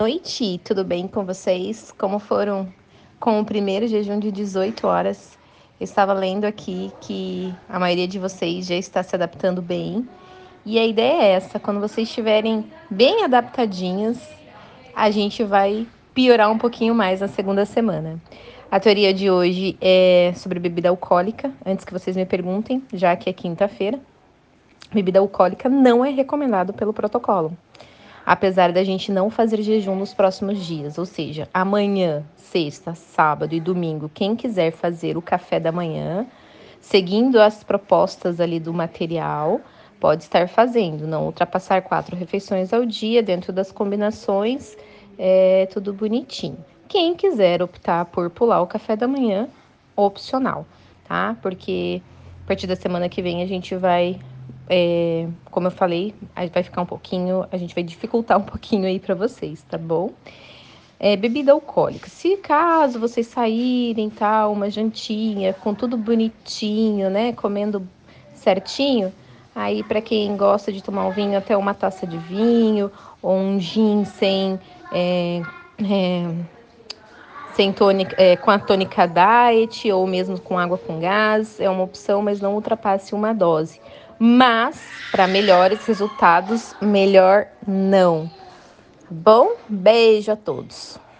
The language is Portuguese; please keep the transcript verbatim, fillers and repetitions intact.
Noite, tudo bem com vocês? Como foram com o primeiro jejum de dezoito horas? Eu estava lendo aqui que a maioria de vocês já está se adaptando bem. E a ideia é essa, quando vocês estiverem bem adaptadinhos, a gente vai piorar um pouquinho mais na segunda semana. A teoria de hoje é sobre bebida alcoólica, antes que vocês me perguntem, já que é quinta-feira. Bebida alcoólica não é recomendado pelo protocolo, apesar da gente não fazer jejum nos próximos dias, ou seja, amanhã, sexta, sábado e domingo, quem quiser fazer o café da manhã, seguindo as propostas ali do material, pode estar fazendo, não ultrapassar quatro refeições ao dia, dentro das combinações, é tudo bonitinho. Quem quiser optar por pular o café da manhã, opcional, tá? Porque a partir da semana que vem a gente vai, é, como eu falei, vai ficar um pouquinho, a gente vai dificultar um pouquinho aí para vocês, tá bom? É, bebida alcoólica. Se caso vocês saírem, tal, uma jantinha com tudo bonitinho, né, comendo certinho, aí para quem gosta de tomar um vinho, até uma taça de vinho ou um gin sem é, é, sem tônica, é, com a tônica diet ou mesmo com água com gás, é uma opção, mas não ultrapasse uma dose. Mas, para melhores resultados, melhor não. Bom, beijo a todos.